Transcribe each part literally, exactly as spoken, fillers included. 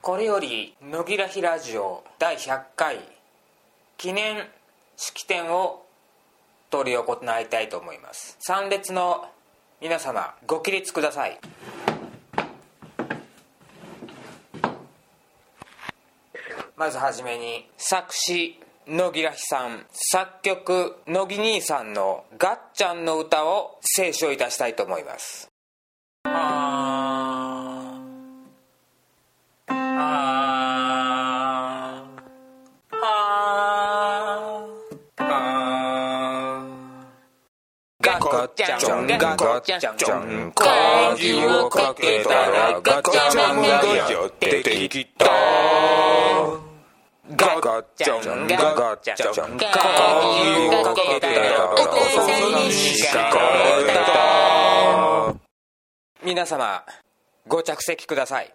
これより野木らひラジオだいひゃっかい記念式典を執り行いたいと思います。参列の皆様ご起立ください。まずはじめに作詞野木らひさん、作曲野木兄さんのガッチャンの歌を斉唱いたしたいと思います。あーあーあーあーガッチャンガッチャン鍵をかけたらガッチャンがやってきた。ガッチャンガッチャン鍵をかけたらお父さんに叱られた。皆様ご着席ください。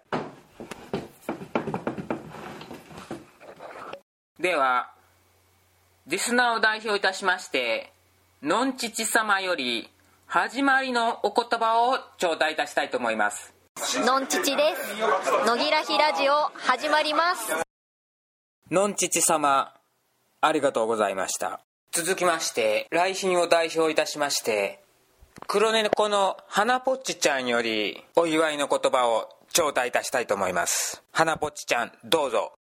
ではリスナーを代表いたしましてのんちち様より始まりのお言葉を頂戴いたしたいと思います。 のんちちです。野木らひラジオ始まります。 のんちち様ありがとうございました。続きまして来賓を代表いたしまして黒猫の花ぽっちちゃんよりお祝いの言葉を頂戴いたしたいと思います。花ぽっちちゃんどうぞ。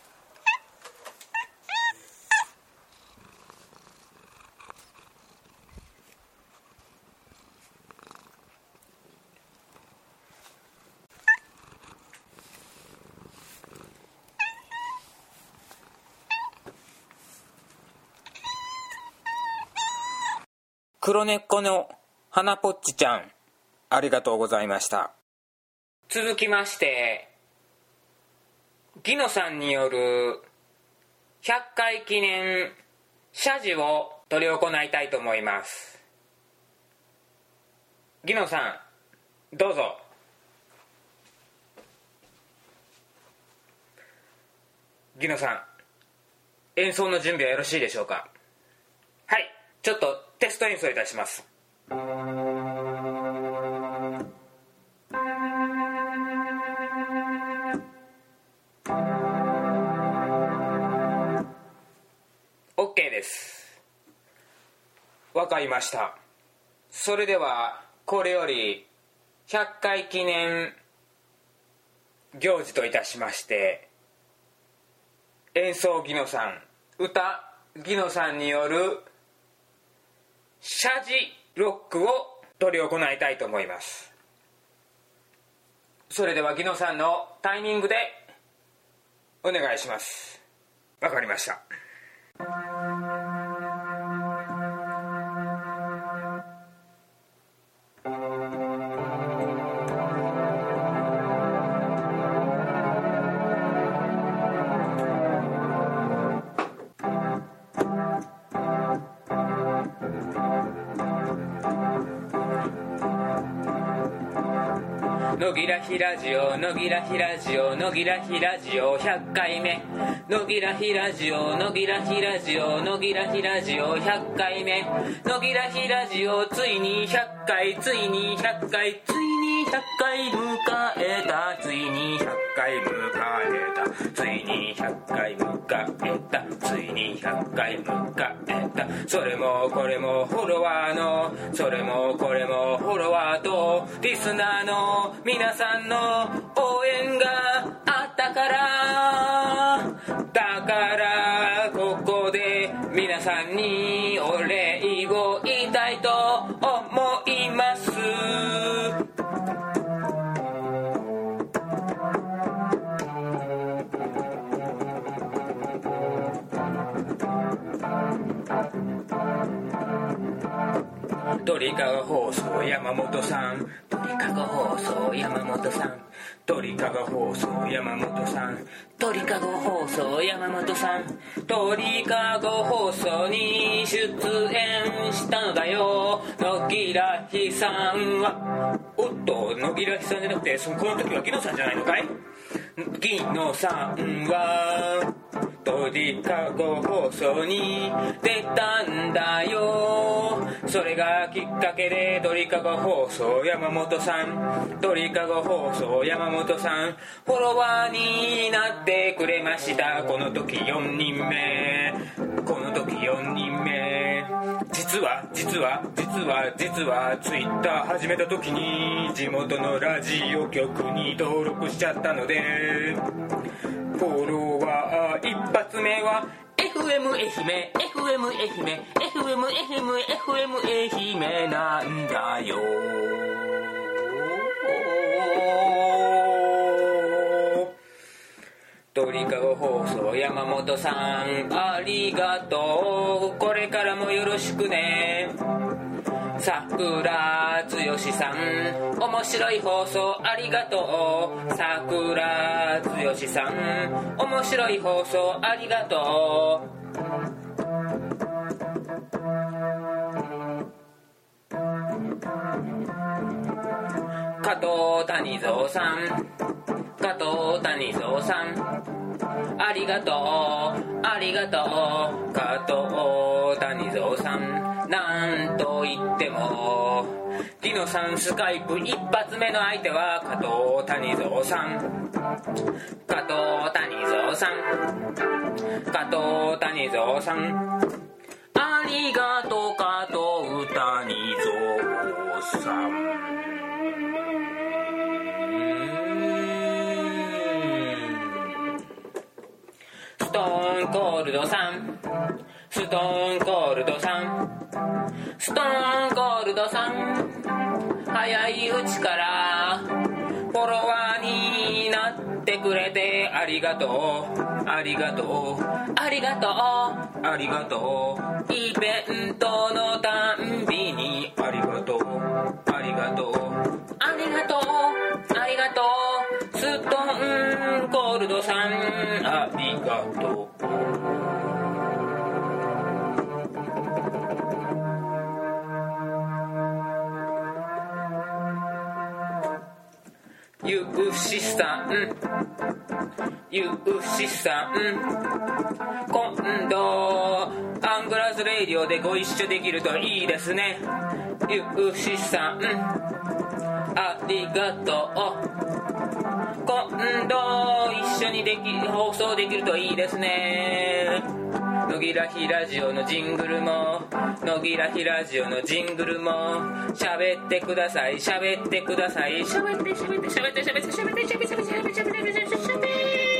黒猫の花ぽっちちゃんありがとうございました。続きましてギノさんによるひゃっかい記念謝辞を執り行いたいと思います。ギノさんどうぞ。ギノさん演奏の準備はよろしいでしょうか。はい、ちょっとテスト演奏いたします。OK です。わかりました。それではこれよりひゃっかい記念行事といたしまして演奏ギノさん、歌ギノさんによる謝辞ロックを執り行いたいと思います。それではギノさんのタイミングでお願いします。わかりました。野木らひラジオ野木らひラジオ野木らひラジオひゃっかいめ野木らひラジオ野木らひラジオ野木らひラジオひゃっかいめ野木らひラジオついにひゃっかいついにひゃっかいついにひゃっかい迎えたついにひゃっかい迎えたついにひゃっかい迎えたついにひゃっかい迎えたそれもこれもフォロワーのそれもこれもフォロワーとリスナーの皆さんの応援があったからだからここで皆さんにお礼を言いたいと思います。鳥かご放送山本さん鳥かご放送山本さん鳥かご放送山本さん鳥かご放送山本さん鳥かご放送に出演したのだよ野木らひさんはおっと野木らひさんじゃなくてそのこの時はギノさんじゃないのかい。ギノさんは鳥かご放送に出たんだよ。それがきっかけで鳥かご放送山本さん、鳥かご放送山本さんフォロワーになってくれました。この時よにんめ、この時よにんめ。実は実は実は実はツイッター始めた時に地元のラジオ局に登録しちゃったので、フォロワー一発目は エフエム 愛媛 エフエム 愛媛 エフエム 愛媛 エフエム 愛媛なんだよ。鳥かご放送山本さんありがとう。これからもよろしくね。桜つよしさん面白い放送ありがとう。桜つよしさん面白い放送ありがとう。加藤谷蔵さん加藤谷蔵さんありがとうありがとう。加藤谷蔵さんなんと言ってもディノさんスカイプ一発目の相手は加藤谷蔵さん加藤谷蔵さん加藤谷蔵さんありがとう加藤谷蔵さん。ストーンコールドさんストーンコールドさんストーンコールドさん早いうちからフォロワーになってくれてありがとうありがとうありがとうありがとう。イベントのたんびにありがとうありがとうありがとうありがとう。ストーンコールドさんありがとう。ゆうしさんゆうしさん今度アングラズレイディオでご一緒できるといいですね。ゆうしさんありがとう。今度一緒にでき放送できるといいですね。野木らひラジオのジングルも野木らひラジオのジングルも喋ってください喋ってください喋って喋って喋って喋って喋って喋って喋って喋って喋って喋って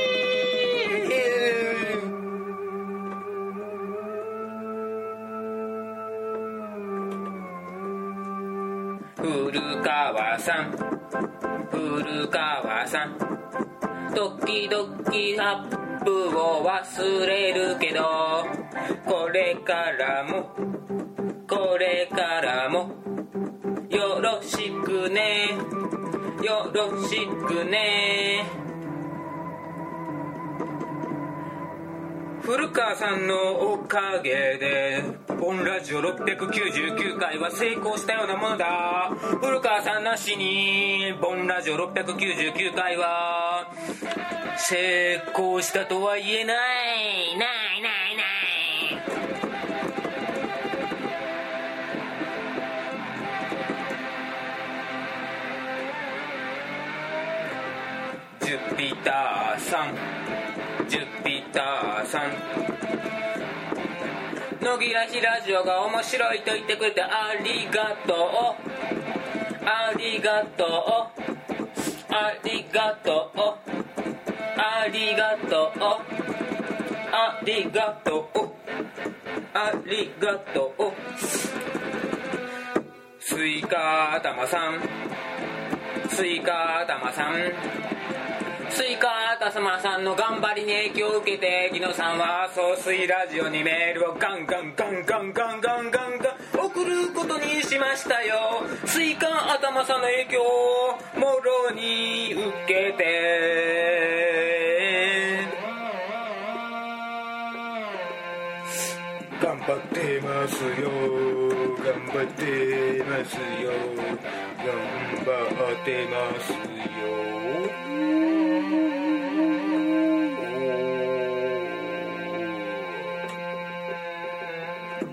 古川さん古川さん時々アップを忘れるけどこれからもこれからもよろしくねよろしくね。古川さんのおかげでボンラジオろっぴゃくきゅうじゅうきゅうかいは成功したようなものだ。古川さんなしにボンラジオろっぴゃくきゅうじゅうきゅうかいは成功したとは言えないないないない。ジュピターさんジュピターさん野木らひラジオが面白いと言ってくれてありがとうありがとうありがとうありがとうありがとうありがとう。スイカ頭さんスイカ頭さんスイカ頭さんの頑張りに影響を受けてギノさんは総水ラジオにメールをガンガンガンガンガンガンガンガン送ることにしましたよ。スイカ頭さんの影響をもろに受けて頑張ってますよ頑張ってますよ頑張ってますよ。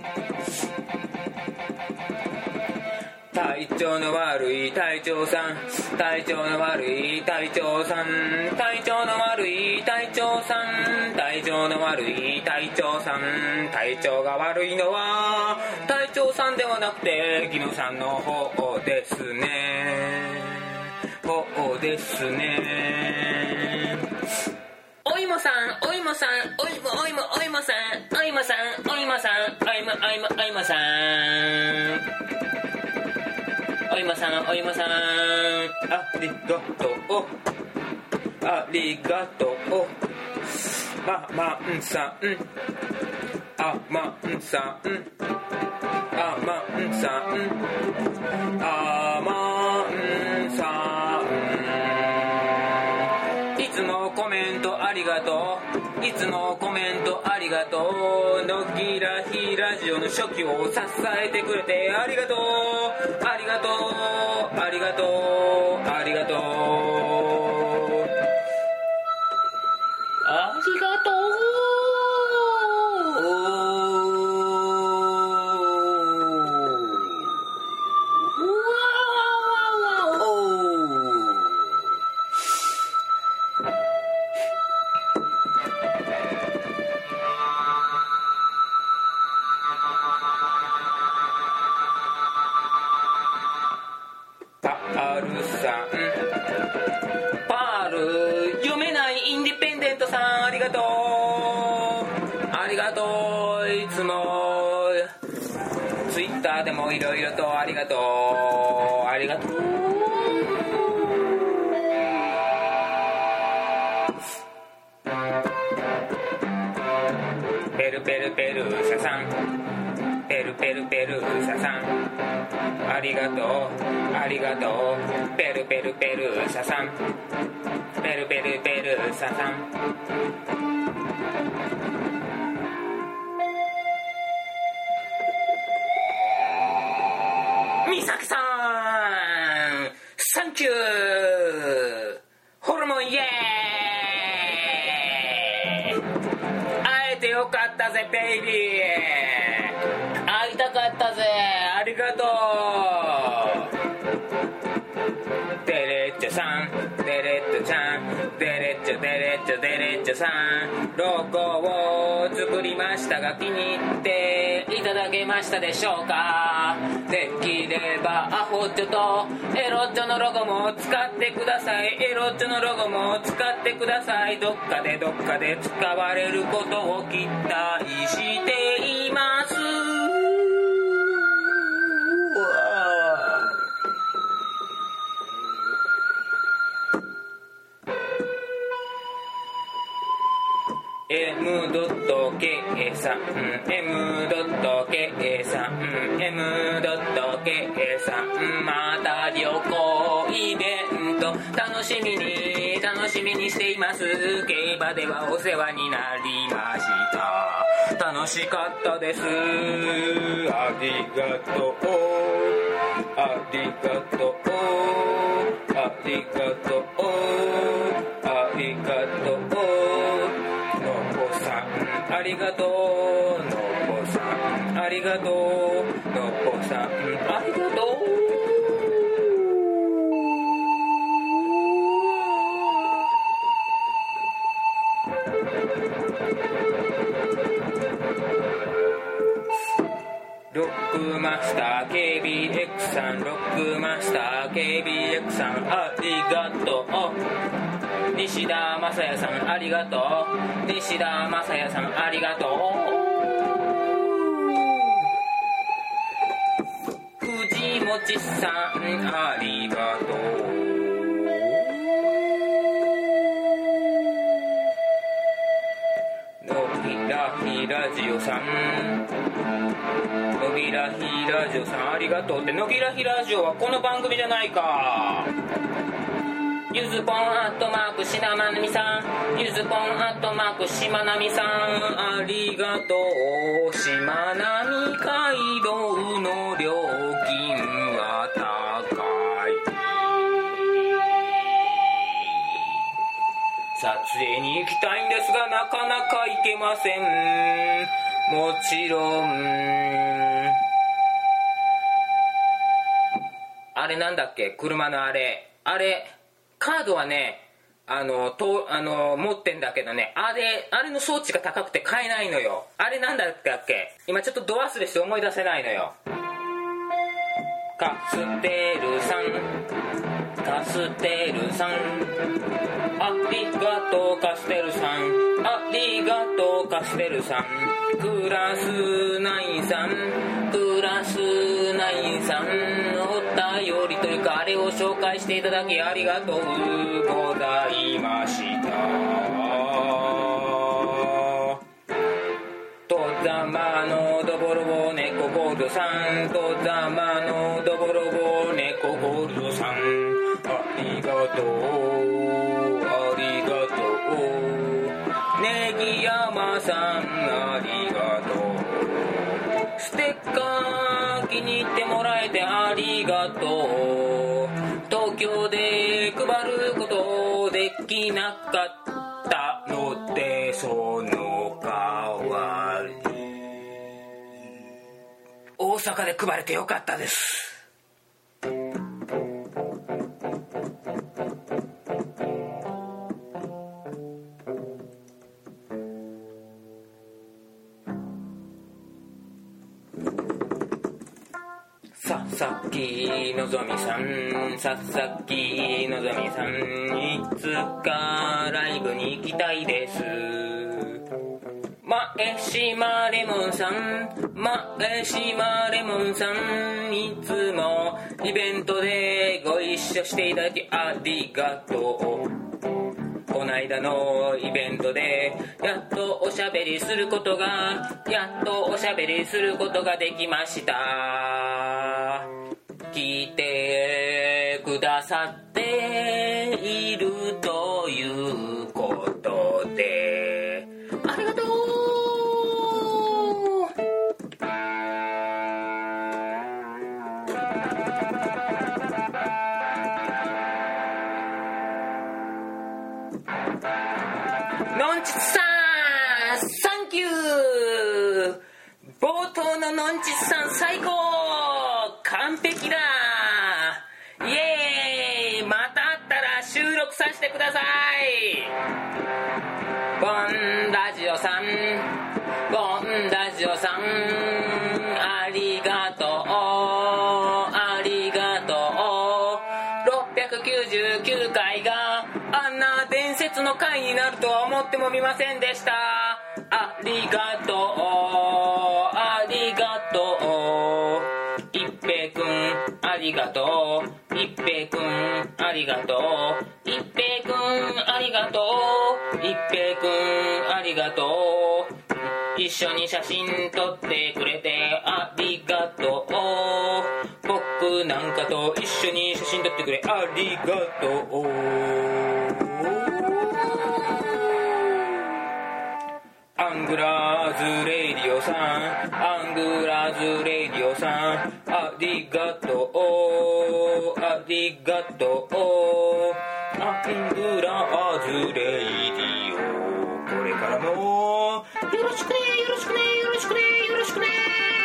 体調の悪い隊長さん、体調の悪い隊長さん、体調の悪い隊長さん、体調の悪い隊長さん、体調が悪いのは隊長さんではなくてギノさんの方ですね、方ですね。おいもさん、おいもさん、おいもおいもおいもさん、おいもさん、おいもさん、おいもおいもおいもさん、おいもさん、おいもさん、ありがとう、ありがとう、ままんさん、あまんさん、あまんさん、あまんさん、いつもコメントありがとう、いつもコメントありがとう、のぎらひラジオの初期を支えてくれてありがとう、ありがとう、ありがとう、ありがとう、ありがとう。パール読めないインディペンデントさん、ありがとう、ありがとう、いつもツイッターでもいろいろとありがとう、ありがとう。ペルペルペルサさん、ペルペルペルサさん、ありがとう、ありがとう、ペルペルペルサさん、ペルペルペルサさん。みさきさん、サンキュー、ホルモンイエーイ、会えてよかったぜベイビー、会いたかったぜ、ありがとう。デレッチョさん、デレッチョちゃん、デレッチョデレッチョデレッチョさん、ロゴを作りましたが気に入っていただけましたでしょうか。できればアホッチョとエロッチョのロゴも使ってください、エロッチョのロゴも使ってください、どっかでどっかで使われることを期待しています。エムドットケー さん、エムドットケー さん、エムドットケー さん、また旅行イベント楽しみに楽しみにしています。競馬ではお世話になりました。楽しかったです。ありがとう、ありがとう、ありがとう、ありがとう、ありがとう、のこさん、ありがとう、のこさん、ありがとう。ロックマスター ケービーエックス さん、ロックマスター ケービーエックス さん、ありがとう。西田正也さん、ありがとう。西田正也さん、ありがとう。藤もちさん、ありがとう。のぎらひラジオさん、のぎらひラジオさん、ありがとうって。のぎらひラジオはこの番組じゃないか。ゆずぽんアットマークしなまなみさん、ゆずぽんアットマークしまなみさん、ありがとう。しまなみ海道の料金は高い。撮影に行きたいんですがなかなか行けません。 もちろんあれなんだっけ、車のあれあれカードはねあのとあの持ってんだけどね、あれあれの装置が高くて買えないのよ。あれなんだっけ、今ちょっとド忘れして思い出せないのよ。カステルさんカステルさんありがとうカステルさんありがとうカステルさんクラスナインさんクラスナインさんお便りというかあれを紹介していただきありがとうございました。とざまのどぼろぼ猫ゴールドさんとざまのどぼろぼ猫ゴールドさんありがとうありがとうネギ山さんありがとうステッカー気に入ってもらえてありがとう東京で配ることできなかったのでその代わり大阪で配れてよかったです。ささきのぞみさんささきのぞみさんいつかライブに行きたいです。前島レモンさん前島レモンさんいつもイベントでご一緒していただきありがとう。こないだのイベントでやっとおしゃべりすることがやっとおしゃべりすることができました。来てくださっているということでありがとう。のんちつさんサンキュー。冒頭ののんちつさん最高完璧だイエーイ。またあったら収録させてください。ボンラジオさんボンラジオさんありがとうありがとう。ろっぴゃくきゅうじゅうきゅうかいがあんな伝説の回になるとは思ってもみませんでした。ありがとうありがとう一平くんありがとう一平くんありがとう一平くんありがとう一平くんありがとう一緒に写真撮ってくれてありがとう。僕なんかと一緒に写真撮ってくれありがとう。アングラーズレイディオさんアングラーズレイディオさんありがとうありがとう。アングラーズレイディオこれからもよろしくねよろしくねよろしくねよろしくね。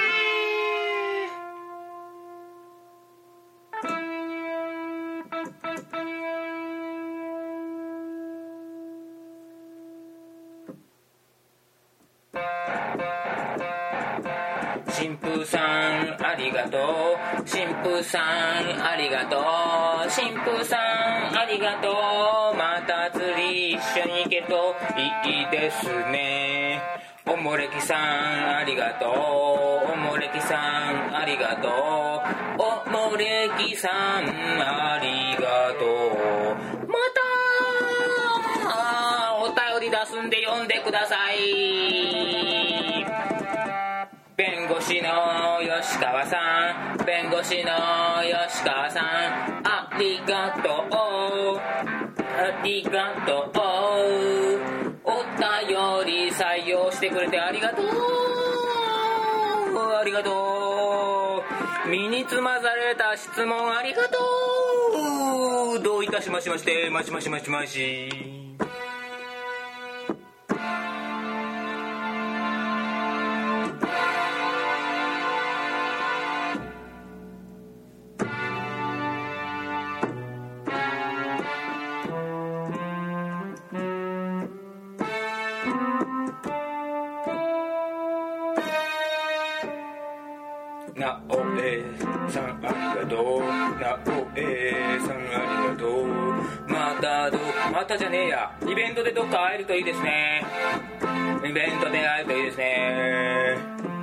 神父さんありがとう神父さんありがとう神父さんありがとう。また釣り一緒に行けるといいですね。おもれきさんありがとうおもれきさんありがとうおもれきさんありがとう。またお便り出すんで読んでください。弁護士の吉川さん弁護士の吉川さんありがとうありがとう。お便り採用してくれてありがとうありがとう。身につまされた質問ありがとう。どういたしましましてましましましまし。 なおえさんありがとう、なおえさんありがとう。またどまたじゃねえや、イベントでどっか会えるといいですね。イベントで会えるといいですね。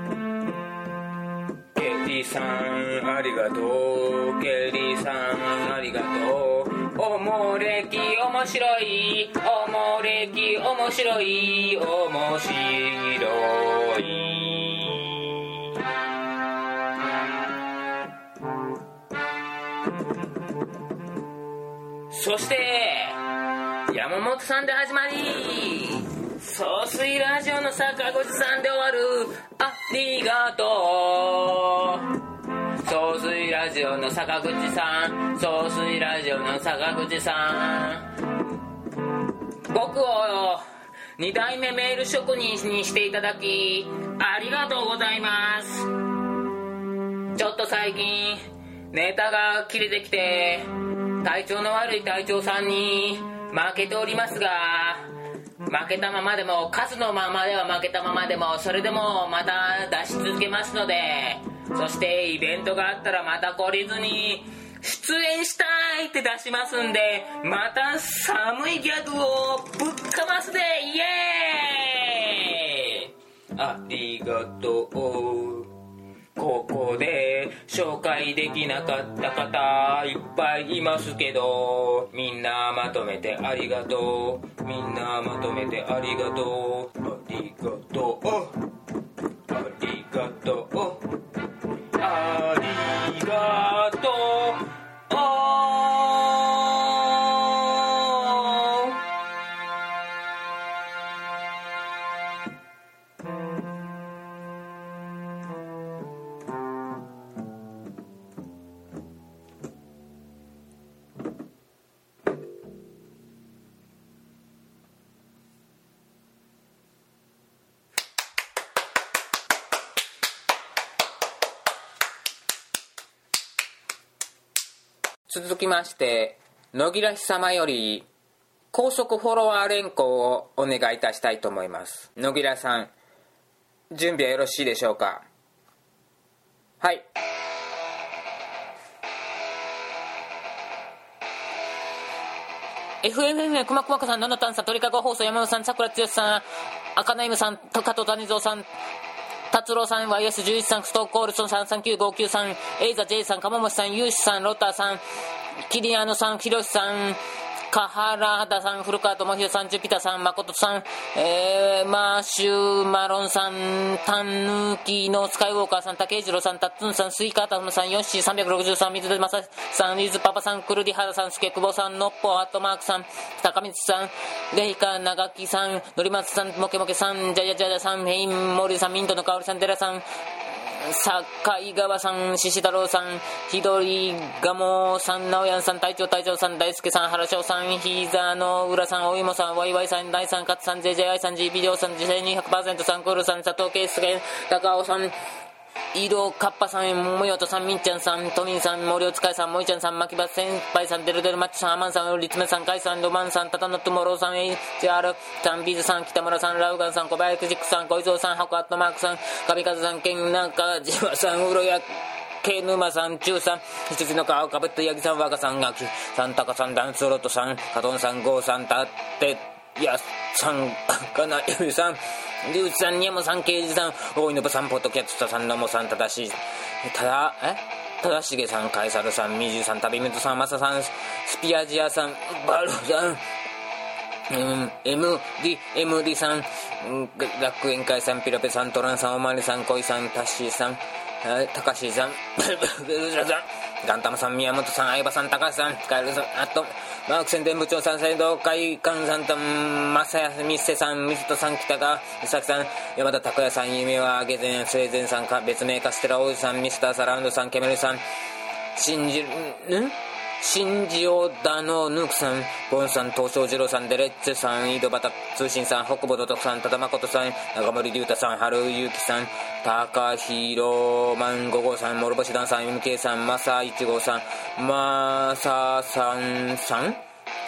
ケリーさんありがとう、ケリーさんありがとう。おもれき面白い、おもれき面白い、面白い。そして山本さんで始まり、総水ラジオの坂口さんで終わる。ありがとう。総水ラジオの坂口さん、総水ラジオの坂口さん、僕をに代目メール職人にしていただきありがとうございます。ちょっと最近ネタが切れてきて体調の悪い隊長さんに負けておりますが、負けたままでも、数のままでは負けたままでも、それでもまた出し続けますので、そしてイベントがあったらまた懲りずに出演したいって出しますんで、また寒いギャグをぶっかますでイエーイ。ありがとう。ここで紹介できなかった方いっぱいいますけど、みんなまとめてありがとう、みんなまとめてありがとう、ありがとう、ありがとう、ありがとう。続きまして、野木らひ様より高速フォロワー連行をお願いいたしたいと思います。野木らさん、準備はよろしいでしょうか。はい。エフエムエム くまくまこさん、ナノタンさん、鳥かご放送、山本さん、桜剛さん、赤ナイムさん、加藤谷蔵さん、達郎さん、ワイエスじゅういち さん、ストーコールソンさん、さんきゅうごきゅうさん、エイザ J さん、鴨本さん、ユーシさん、ロッターさん、キリアノさん、ヒロシさん、カハラハダさん、古川智弘さん、ジュピタさん、誠さん、えー、マーシュマロンさん、タンヌキのスカイウォーカーさん、竹井次郎さん、タッツンさん、スイカータムさん、ヨッシーさんびゃくろくじゅうさん、水出正さん、リズパパさん、クルディハダさん、スケクボさん、ノッポアットマークさん、高光さん、レイカ長木さん、のりまつさん、モケモケさん、ジャジャジャジャさん、ヘインモリさん、ミントの香りさん、テラさん、坂井川さん、獅子太郎さん、ひどりがもさん、直哉さん、隊長隊長さん、大輔さん、原翔さん、膝の浦さん、おいもさん、ワイワイさん、大さん、勝さん、ジェジェアイさん、ジービデオさん、自生 にひゃくパーセント さん、クールさん、佐藤圭介、高尾さん、井戸カッパさん、桃よとさん、みっちゃんさん、トミンさん、森尾塚井さん、もいちゃんさん、牧場先輩さん、デルデルマッチさん、アマンさん、リツメさん、カイさん、ロマンさん、タタノットモローさん、エイチアールさん、ビーズさん、北村さん、ラウガンさん、小林ジックさん、小泉さん、ハコアットマークさん、神風さん、ケンナカジマさん、ウロヤケヌマさん、中さん、羊の皮をかぶったヤギさん、若さん、ガキさん、タカさん、ダンスロットさん、カトンさん、ゴーさん、タってやさん、かなゆりさん、リュウチさん、ニャモさん、ケイジさん、大井のぶさん、ポッドキャストさん、ノモさん、ただし、ただ、えただしげさん、カエサルさん、ミジュさん、旅メトさん、マサさん、スピアジアさん、バルさん、うん、エムディ、エムディさん、楽園会さん、ピロペさん、トランさん、おまりさん、コイさん、タッシーさん、タカシーさん、ベルジャさん、ガンタマさん、宮本さん、相葉さん、高橋さん、カエルさん、あと、マーク宣伝部長さん、斉藤会館さんと、マサヤミッセさん、水戸さん、北川美咲さん、山田拓也さん、夢はあげぜん、生前さん、か別名カステラ王子さん、ミスターサラウンドさん、ケメルさん、新じ、ん新ジオダノヌークさん、ボンさん、東証二郎さん、デレッツェさん、井戸端通信さん、北保土徳さん、多田誠さん、中森龍太さん、春ゆきさん、高弘マンご号さん、諸星団さん、エムケー さん、マサいち号さん、マサさんさん、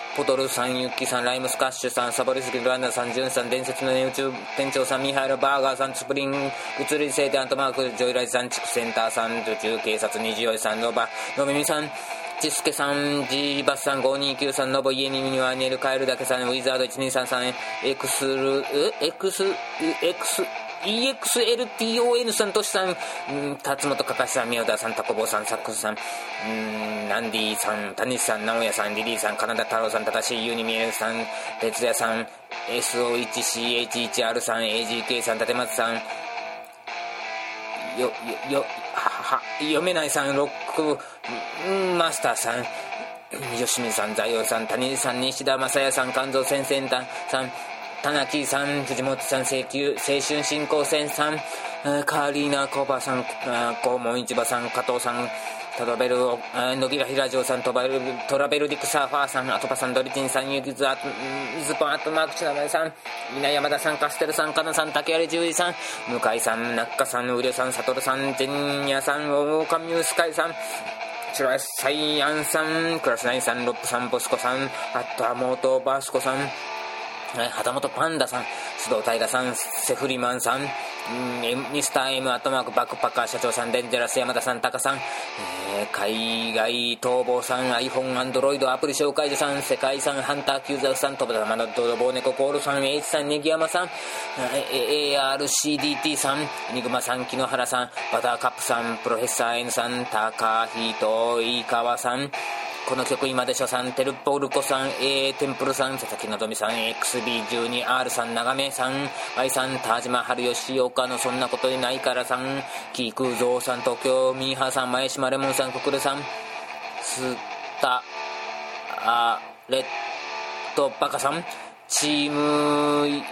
ポトルさん、ユッキーさん、ライムスカッシュさん、サボりすぎるランナーさん、ジュンさん、伝説の宇宙店長さん、ミハイルバーガーさん、スプリング移り性でアントマーク、ジョイライズさん、地区センターさん、宇宙警察にじよいさん、ノバのみみさん、チスケさん、ジーバスさん、ごーにーきゅうさん、ノボ家にはネルカエルだけさん、ウィザードいちにーさんさん、エクスルエクスエクスイーエックスエルティーオーエヌ さん、トシさん、辰本かかしさん、宮田さん、タコボさん、サックスさん、ナンディさん、谷さん、直哉さん、リリーさん、カナダ太郎さん、正しいユニミエルさん、哲也さん、エスオーワンシーエイチワンアール さん、エージーケー さん、立松さん、よ、よ、よ、は、は、読めないさん、ロックマスターさん、吉見さん、財王さん、谷さん、西田正也さん、関蔵先生さん、田中さん、藤本さん、青春振興線さん、カーリーナコバさん、黄門市場さん、加藤さん、トラベル野木らひラジオさん、トラベルトラベルディクサーファーさん、アトパさん、ドリチンさん、ユキズアズポンアットマークチナマさん、みな山田さん、カステルさん、カナさん、竹有十二さん、向井さん、中華さん、ウリョさん、サトルさん、ジェンニャさん、オオカミュースカイさん、チュラサイアンさん、クラスナインさん、ロップさん、ボスコさん、あとはモートバースコさん、旗本パンダさん、須藤平さん、セフリマンさん、ミスター M アットマークバックパッカー社長さん、デンジャラス山田さん、タカさん、えー、海外逃亡さん、 iPhone、Android アプリ紹介所さん、世界遺産ハンターキューザーさん、飛ぶ玉の泥棒猫コールさん、H さん、ネギ山さん、 エーアールシーディーティー さん、エニグマさん、木野原さん、バターカップさん、プロフェッサー N さん、高人井川さん、この曲今でしょさん、テルポルコさん、A テンプルさん、佐々木のぞみさん、 エックスビーじゅうにアール さん、長めさん、愛さん、田島春吉岡のそんなことにないからさん、キークゾウさん、東京ミーハーさん、前島レモンさん、ククルさん、スタあレッドバカさん、チーム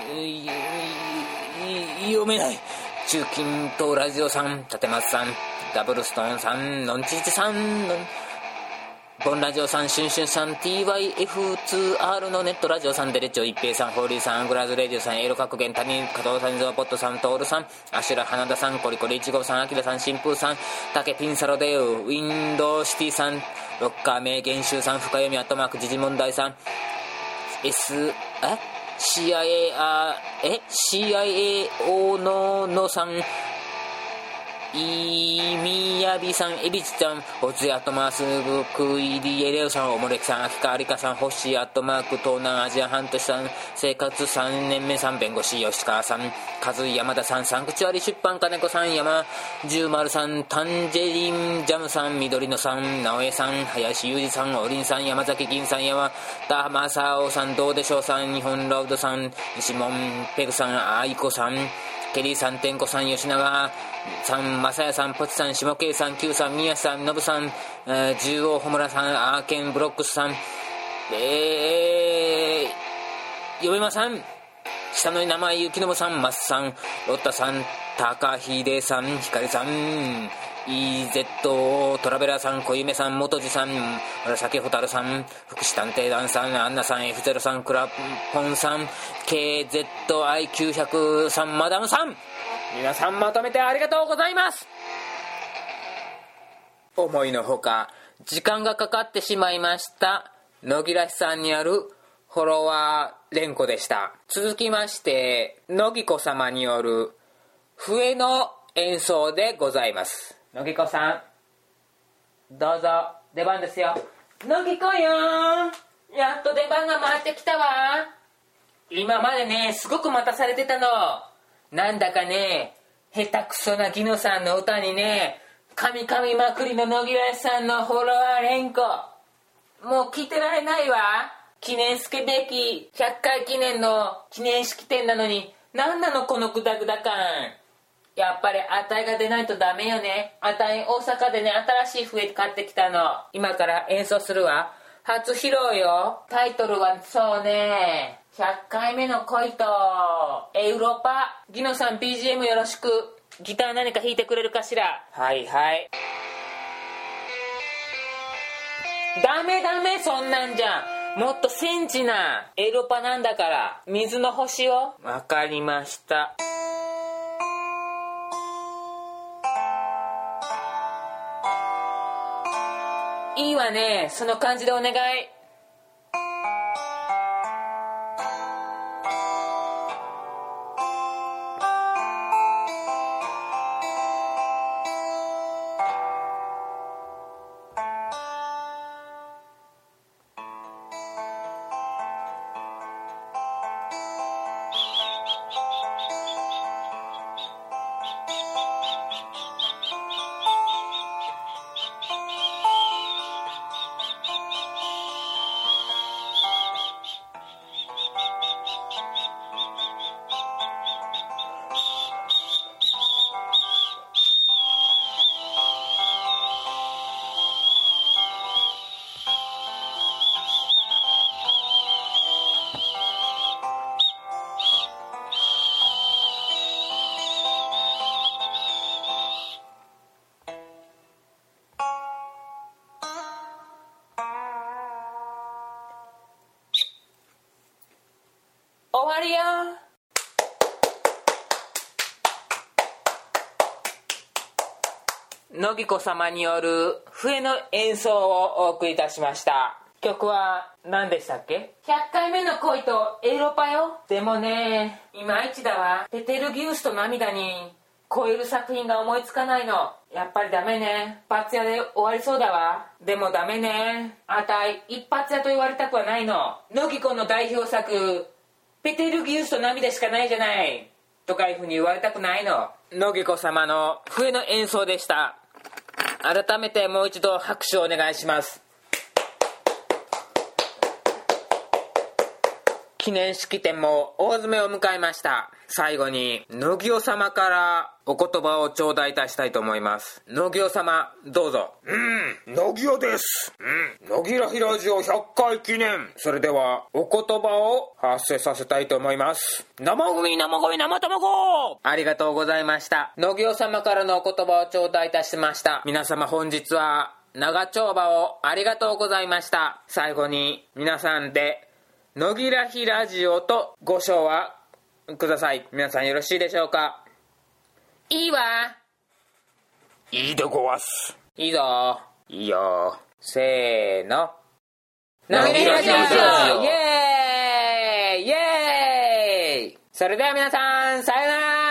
読めない中近東ラジオさん、立松さん、ダブルストーンさん、のんちちさん、ボンラジオさん、シュンシュンさん、 ティーワイエフツーアール のネットラジオさん、デレッチョ一平さん、ホーリーさん、アングラーズレディオさん、エロ格言谷加藤さん、ゾウポットさん、トールさん、アシュラ花田さん、コリコリいちごさん、アキラさん、新風さん、タケピンサロデウ、ウィンドウシティさん、ロッカー名言集さん、深読みアットマーク時事問題さん、 S え シーアイエー あえ シーアイエー おののさん、いみやびさん、えびちちゃん、ほつやとまっすぐくいりえれおさん、おもれきさん、秋川りかさん、ほしやとマーク東南アジア半年さん、生活さんねんめさん、弁護士吉川さん、和井山田さん、サンクチュアリ出版金子さん、山十丸さん、タンジェリンジャムさん、緑野さん、直江さん、林裕二さん、おりんさん、山崎銀さん、山田正夫さん、どうでしょうさん、日本ロードさん、西門ペグさん、愛子さん、ケリーさん、天子さん、吉永さん、正也さん、ポチさん、下慶さん、Qさん、宮さん、ノブさん、えー、十王、穂村さん、アーケンブロックスさん、えー、読めまさん、下の名前、雪信さん、松さん、ロッタさん、高秀さん、光さん、イーゼット トラベラーさん、小夢さん、元次さん、紫蛍さん、福祉探偵団さん、アンナさん、エフゼロ さん、クラポンさん、ケーゼットアイきゅうひゃく さん、マダムさん、皆さんまとめてありがとうございます。思いのほか時間がかかってしまいました野木らしさんにあるフォロワー連呼でした。続きまして野木子様による笛の演奏でございます。野木子さんどうぞ出番ですよ。野木子よー、やっと出番が回ってきたわ。今までねすごく待たされてたの。なんだかね下手くそなギノさんの歌にね神々まくりの野木らしさんのフォロワー連呼、もう聞いてられないわ。記念すべきひゃっかい記念の記念式典なのになんなのこのグダグダ感。やっぱりあたいが出ないとダメよね。あたい大阪でね新しい笛買ってきたの。今から演奏するわ。初披露よ。タイトルはそうねひゃっかいめの恋とエウロパ。ギノさん ビージーエム よろしく。ギター何か弾いてくれるかしら。はいはい。ダメダメそんなんじゃん。もっとセンチなエウロパなんだから。水の星を。わかりました。いいわねその感じでお願い。 終わりや。乃木子様による笛の演奏をお送りいたしました。曲は何でしたっけ？ひゃっかいめの恋とエロパよ。でもね、いまいちだわ。ベテルギウスと涙に超える作品が思いつかないの。やっぱりダメね。一発屋で終わりそうだわ。でもダメね。あたい一発屋と言われたくはないの。乃木子の代表作ベテルギウスと涙しかないじゃないとかいう風に言われたくないの。乃木子様の笛の演奏でした。改めてもう一度拍手をお願いします。記念式典も大詰めを迎えました。最後に乃木尾様からお言葉を頂戴いたしたいと思います。乃木尾様どうぞ。 うん乃木尾です。うん乃木らひラジオひゃっかい記念。それではお言葉を発声させたいと思います。生組生声生卵。 ありがとうございました。乃木尾様からのお言葉を頂戴いたしました。皆様本日は長丁場をありがとうございました。最後に皆さんで乃木らひラジオとご唱和ください。皆さんよろしいでしょうか？いいわ。 いいでごわす。 いいぞ。 いいよ。 せーの。 乃木らひラジオイエーイイエーイ。それでは皆さんさよなら。